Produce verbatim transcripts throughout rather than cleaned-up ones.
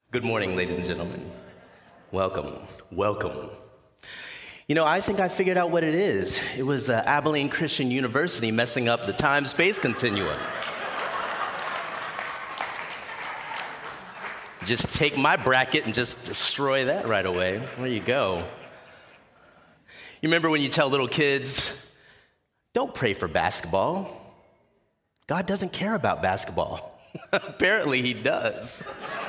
Good morning, ladies and gentlemen. Welcome, welcome. You know, I think I figured out what it is. It was uh, Abilene Christian University messing up the time-space continuum. Just take my bracket and just destroy that right away. There you go. You remember when you tell little kids, don't pray for basketball. God doesn't care about basketball. Apparently he does.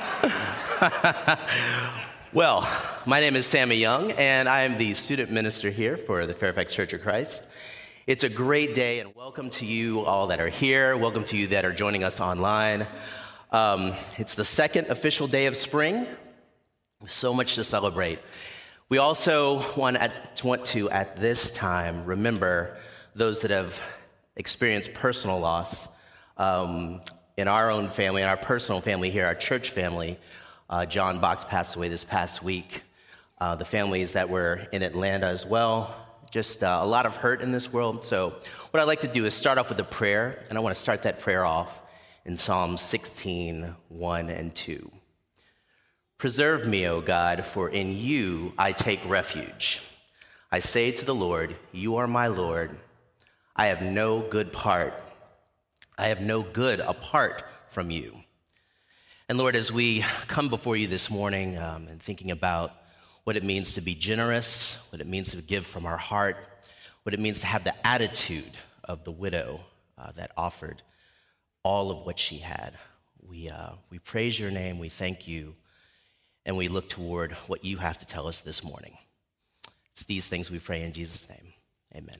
Well, my name is Sammy Young, and I am the student minister here for the Fairfax Church of Christ. It's a great day, and welcome to you all that are here. Welcome to you that are joining us online. Um, it's the second official day of spring. So much to celebrate. We also want, at, want to, at this time, remember those that have experienced personal loss um, in our own family, in our personal family here, our church family. Uh, John Box passed away this past week. Uh, the families that were in Atlanta as well. Just uh, a lot of hurt in this world. So what I'd like to do is start off with a prayer, and I want to start that prayer off in Psalm sixteen, one and two. Preserve me, O God, for in you I take refuge. I say to the Lord, you are my Lord. I have no good part. I have no good apart from you. And Lord, as we come before you this morning um, and thinking about what it means to be generous, what it means to give from our heart, what it means to have the attitude of the widow uh, that offered all of what she had, we, uh, we praise your name, we thank you, and we look toward what you have to tell us this morning. It's these things we pray in Jesus' name. Amen.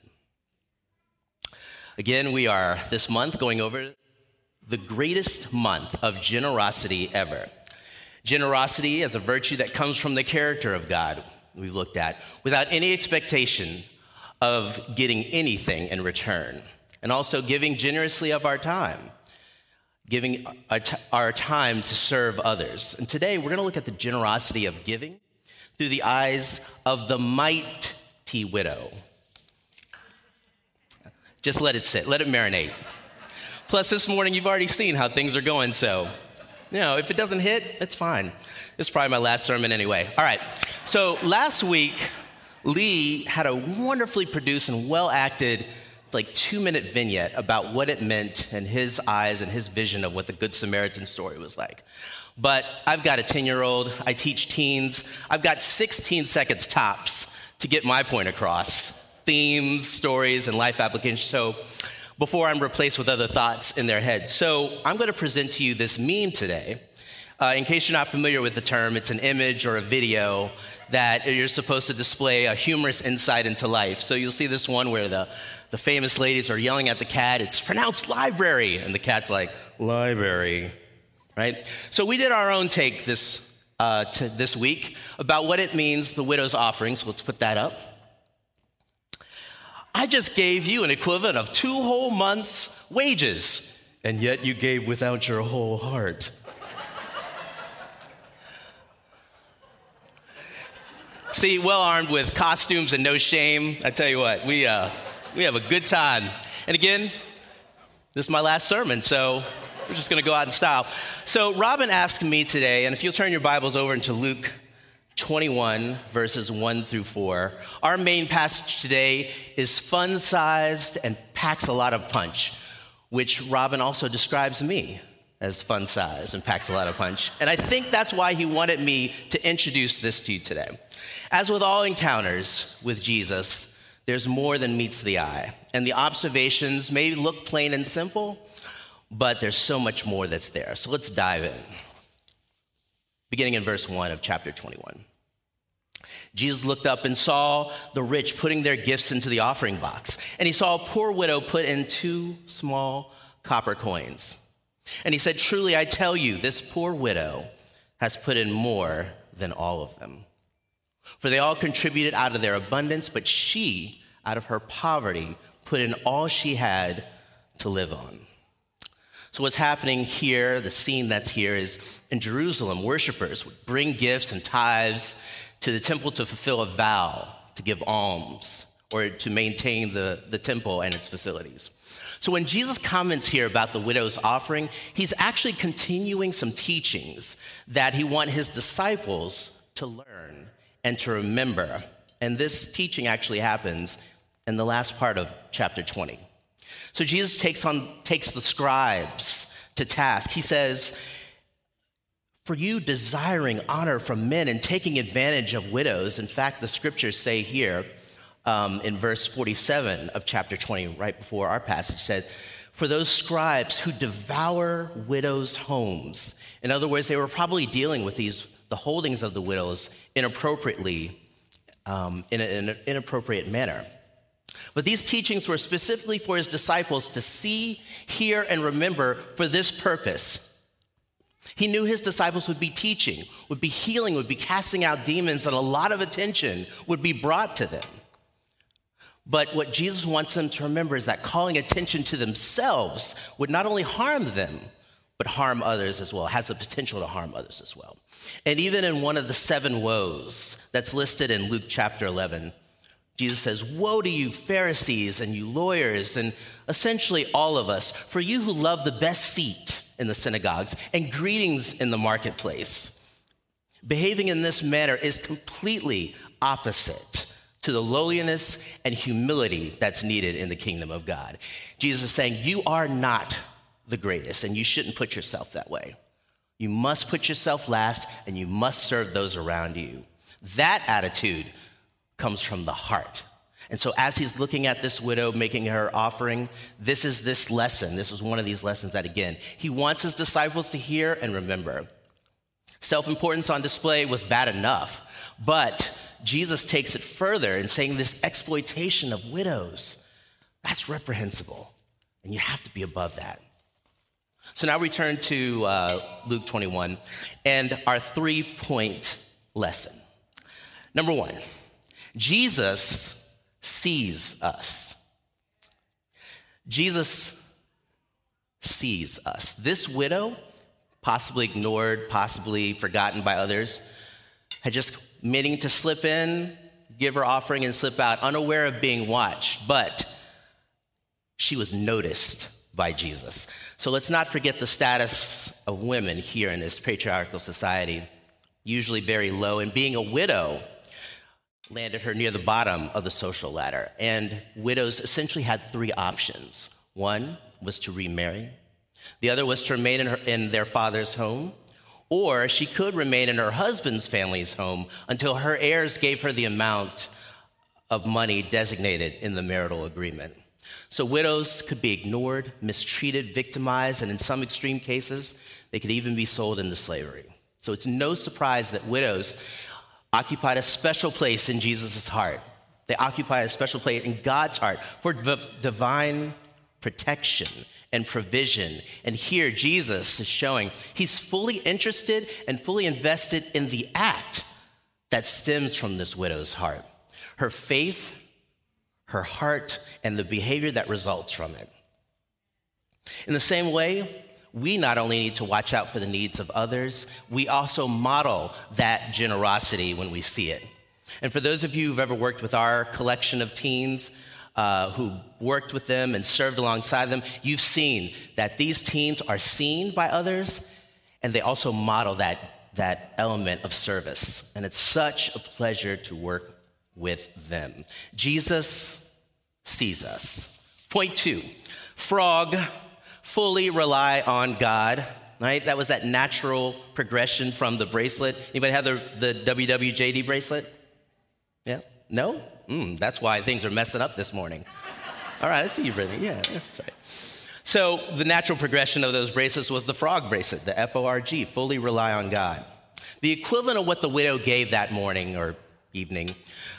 Again, we are this month going over the greatest month of generosity ever. Generosity as a virtue that comes from the character of God, we've looked at, without any expectation of getting anything in return. And also giving generously of our time, giving our time to serve others. And today we're going to look at the generosity of giving through the eyes of the mighty widow. Just let it sit, let it marinate. Plus, this morning, you've already seen how things are going, so, you know, if it doesn't hit, it's fine. This is probably my last sermon anyway. All right, so last week, Lee had a wonderfully produced and well-acted, like, two-minute vignette about what it meant in his eyes and his vision of what the Good Samaritan story was like. But I've got a ten-year-old, I teach teens, I've got sixteen seconds tops to get my point across. Themes, stories, and life applications, so before I'm replaced with other thoughts in their head. So I'm going to present to you this meme today. Uh, in case you're not familiar with the term, it's an image or a video that you're supposed to display a humorous insight into life. So you'll see this one where the, the famous ladies are yelling at the cat, it's pronounced library, and the cat's like, library, right? So we did our own take this, uh, to this week about what it means, the widow's offering, so let's put that up. I just gave you an equivalent of two whole months' wages, and yet you gave without your whole heart. See, well armed with costumes and no shame, I tell you what, we uh, we have a good time. And again, this is my last sermon, so we're just going to go out in style. So Robin asked me today, and if you'll turn your Bibles over into Luke twenty-one, verses one through four. Our main passage today is fun-sized and packs a lot of punch, which Robin also describes me as fun-sized and packs a lot of punch. And I think that's why he wanted me to introduce this to you today. As with all encounters with Jesus, there's more than meets the eye. And the observations may look plain and simple, but there's so much more that's there. So let's dive in. Beginning in verse one of chapter twenty-one. Jesus looked up and saw the rich putting their gifts into the offering box. And he saw a poor widow put in two small copper coins. And he said, truly, I tell you, this poor widow has put in more than all of them. For they all contributed out of their abundance, but she, out of her poverty, put in all she had to live on. So what's happening here, the scene that's here, is in Jerusalem, worshipers would bring gifts and tithes to the temple to fulfill a vow, to give alms, or to maintain the, the temple and its facilities. So when Jesus comments here about the widow's offering, he's actually continuing some teachings that he wants his disciples to learn and to remember. And this teaching actually happens in the last part of chapter twenty. So Jesus takes on takes the scribes to task. He says, for you desiring honor from men and taking advantage of widows, in fact, the scriptures say here um, in verse forty-seven of chapter twenty, right before our passage, said, for those scribes who devour widows' homes. In other words, they were probably dealing with these the holdings of the widows inappropriately, um, in, a, in an inappropriate manner. But these teachings were specifically for his disciples to see, hear, and remember for this purpose. He knew his disciples would be teaching, would be healing, would be casting out demons, and a lot of attention would be brought to them. But what Jesus wants them to remember is that calling attention to themselves would not only harm them, but harm others as well, has the potential to harm others as well. And even in one of the seven woes that's listed in Luke chapter eleven, Jesus says, woe to you, Pharisees, and you lawyers, and essentially all of us, for you who love the best seat in the synagogues and greetings in the marketplace. Behaving in this manner is completely opposite to the lowliness and humility that's needed in the kingdom of God. Jesus is saying, you are not the greatest, and you shouldn't put yourself that way. You must put yourself last, and you must serve those around you. That attitude comes from the heart. And so as he's looking at this widow, making her offering, this is this lesson. This is one of these lessons that, again, he wants his disciples to hear and remember. Self-importance on display was bad enough, but Jesus takes it further in saying this exploitation of widows, that's reprehensible, and you have to be above that. So now we turn to uh, Luke twenty-one and our three-point lesson. Number one, Jesus sees us. Jesus sees us. This widow, possibly ignored, possibly forgotten by others, had just meaning to slip in, give her offering, and slip out, unaware of being watched. But she was noticed by Jesus. So let's not forget the status of women here in this patriarchal society, usually very low, and being a widow landed her near the bottom of the social ladder. And widows essentially had three options. One was to remarry. The other was to remain in, her, in their father's home. Or she could remain in her husband's family's home until her heirs gave her the amount of money designated in the marital agreement. So widows could be ignored, mistreated, victimized, and in some extreme cases, they could even be sold into slavery. So it's no surprise that widows occupied a special place in Jesus' heart. They occupy a special place in God's heart for d- divine protection and provision. And here Jesus is showing he's fully interested and fully invested in the act that stems from this widow's heart. Her faith, her heart, and the behavior that results from it. In the same way, we not only need to watch out for the needs of others, we also model that generosity when we see it. And for those of you who've ever worked with our collection of teens, uh, who worked with them and served alongside them, you've seen that these teens are seen by others, and they also model that, that element of service. And it's such a pleasure to work with them. Jesus sees us. Point two, frog, fully rely on God, right? That was that natural progression from the bracelet. Anybody have the, the W W J D bracelet? Yeah? No? Mm, that's why things are messing up this morning. All right, I see you, Brittany. Yeah, that's right. So the natural progression of those bracelets was the frog bracelet, the F O R G, fully rely on God. The equivalent of what the widow gave that morning or evening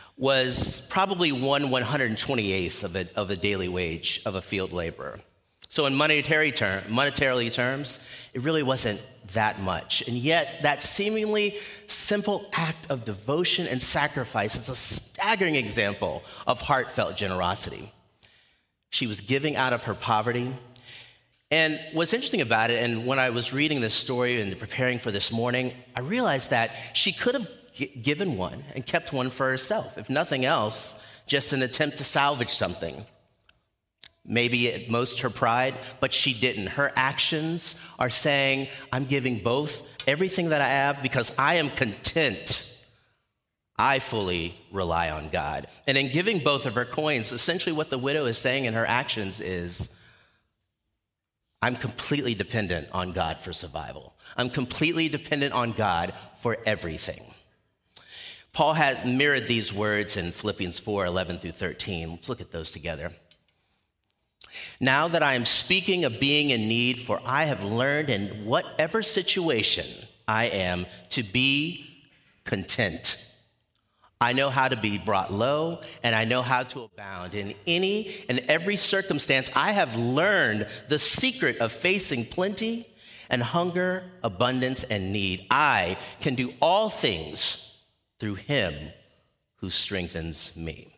was probably one one hundred twenty-eighth of a, of a daily wage of a field laborer. So in monetary term, monetarily terms, it really wasn't that much. And yet, that seemingly simple act of devotion and sacrifice is a staggering example of heartfelt generosity. She was giving out of her poverty. And what's interesting about it, and when I was reading this story and preparing for this morning, I realized that she could have g- given one and kept one for herself, if nothing else, just an attempt to salvage something. maybe at most her pride, but she didn't. Her actions are saying, I'm giving both everything that I have because I am content. I fully rely on God. And in giving both of her coins, essentially what the widow is saying in her actions is, I'm completely dependent on God for survival. I'm completely dependent on God for everything. Paul had mirrored these words in Philippians four, eleven through thirteen. Let's look at those together. Now that I am speaking of being in need, for I have learned in whatever situation I am to be content. I know how to be brought low, and I know how to abound. In any and every circumstance, I have learned the secret of facing plenty and hunger, abundance, and need. I can do all things through him who strengthens me.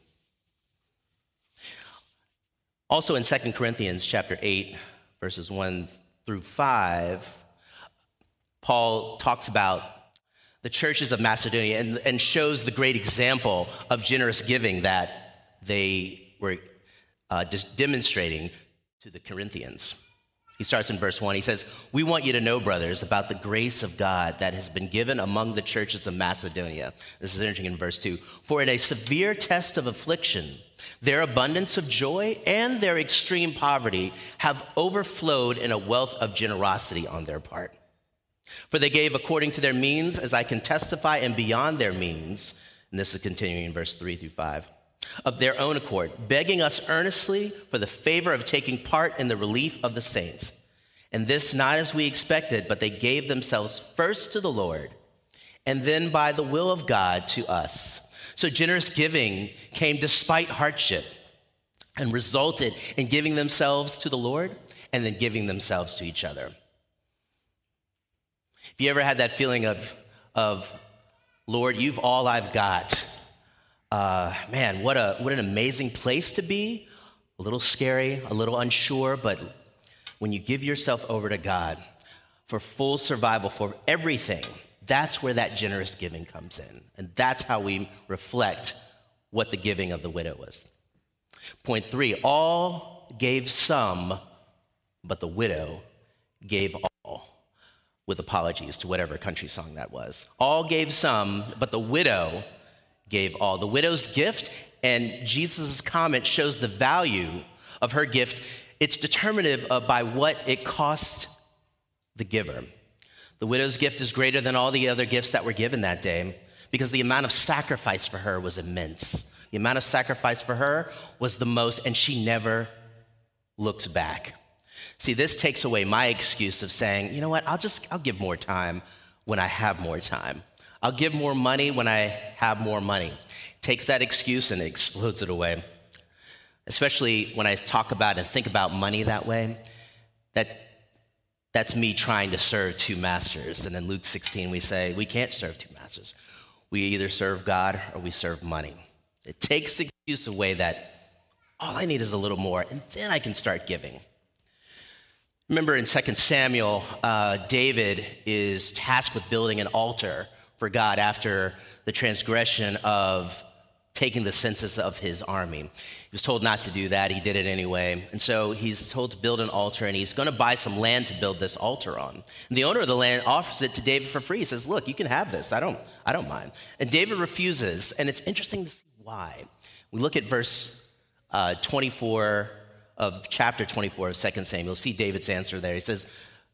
Also in Second Corinthians chapter eight, verses one through five, Paul talks about the churches of Macedonia and, and shows the great example of generous giving that they were uh, just demonstrating to the Corinthians. He starts in verse one. He says, we want you to know, brothers, about the grace of God that has been given among the churches of Macedonia. This is interesting in verse two. For in a severe test of affliction, their abundance of joy and their extreme poverty have overflowed in a wealth of generosity on their part. For they gave according to their means, as I can testify, and beyond their means. And this is continuing in verse three through five. Of their own accord, begging us earnestly for the favor of taking part in the relief of the saints. And this not as we expected, but they gave themselves first to the Lord, and then by the will of God to us. So generous giving came despite hardship and resulted in giving themselves to the Lord and then giving themselves to each other. If you ever had that feeling of, of Lord, you've all I've got. Uh, man, what a what an amazing place to be. A little scary, a little unsure, but when you give yourself over to God for full survival, for everything, that's where that generous giving comes in. And that's how we reflect what the giving of the widow was. Point three, all gave some, but the widow gave all. With apologies to whatever country song that was. All gave some, but the widow gave all. The widow's gift, and Jesus' comment shows the value of her gift. It's determinative of by what it cost the giver. The widow's gift is greater than all the other gifts that were given that day because the amount of sacrifice for her was immense. The amount of sacrifice for her was the most, and she never looks back. See, this takes away my excuse of saying, you know what, I'll just, I'll give more time when I have more time. I'll give more money when I have more money. Takes that excuse and explodes it away. Especially when I talk about and think about money that way, that that's me trying to serve two masters. And in Luke sixteen, we say, we can't serve two masters. We either serve God or we serve money. It takes the excuse away that all I need is a little more, and then I can start giving. Remember in Second Samuel, uh, David is tasked with building an altar for God after the transgression of taking the census of his army. He was told not to do that. He did it anyway. And so he's told to build an altar, and he's going to buy some land to build this altar on. And the owner of the land offers it to David for free. He says, look, you can have this. I don't, I don't mind. And David refuses, and it's interesting to see why. We look at verse uh, twenty-four of chapter twenty-four of Second Samuel. You'll see David's answer there. He says,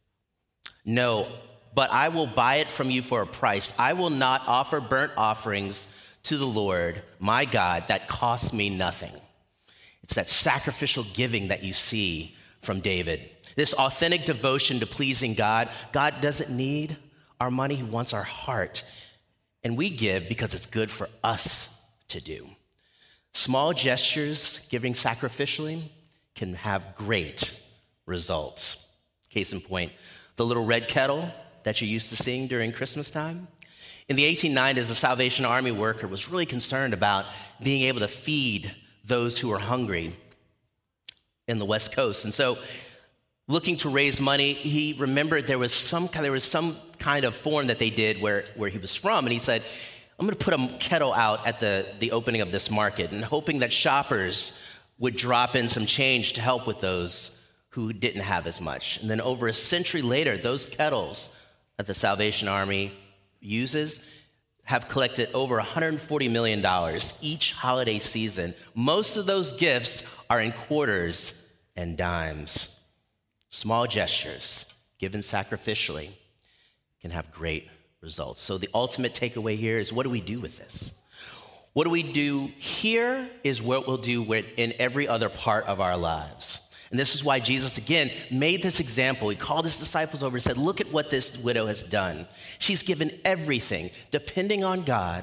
no, but I will buy it from you for a price. I will not offer burnt offerings to the Lord, my God, that costs me nothing. It's that sacrificial giving that you see from David. This authentic devotion to pleasing God. God doesn't need our money. He wants our heart. And we give because it's good for us to do. Small gestures, giving sacrificially, can have great results. Case in point, the little red kettle that you're used to seeing during Christmas time. In the eighteen nineties, a Salvation Army worker was really concerned about being able to feed those who were hungry in the West Coast. And so, looking to raise money, he remembered there was some kind, there was some kind of form that they did where, where he was from, and he said, I'm going to put a kettle out at the, the opening of this market, and hoping that shoppers would drop in some change to help with those who didn't have as much. And then over a century later, those kettles that the Salvation Army uses have collected over one hundred forty million dollars each holiday season. Most of those gifts are in quarters and dimes. Small gestures given sacrificially can have great results. So the ultimate takeaway here is, what do we do with this? What do we do here is what we'll do with in every other part of our lives. And this is why Jesus, again, made this example. He called his disciples over and said, look at what this widow has done. She's given everything, depending on God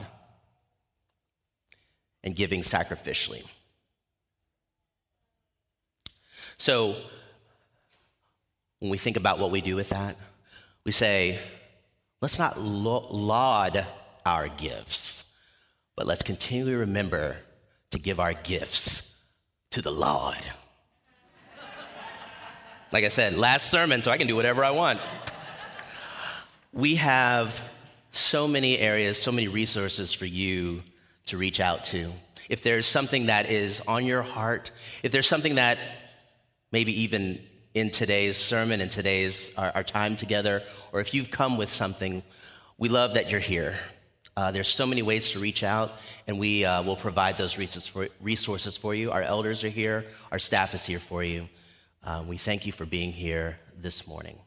and giving sacrificially. So when we think about what we do with that, we say, let's not laud our gifts, but let's continually remember to give our gifts to the Lord. Like I said, last sermon, so I can do whatever I want. We have so many areas, so many resources for you to reach out to. If there's something that is on your heart, if there's something that maybe even in today's sermon, in today's our, our time together, or if you've come with something, we love that you're here. Uh, there's so many ways to reach out, and we uh, will provide those resources for, resources for you. Our elders are here. Our staff is here for you. Uh, we thank you for being here this morning.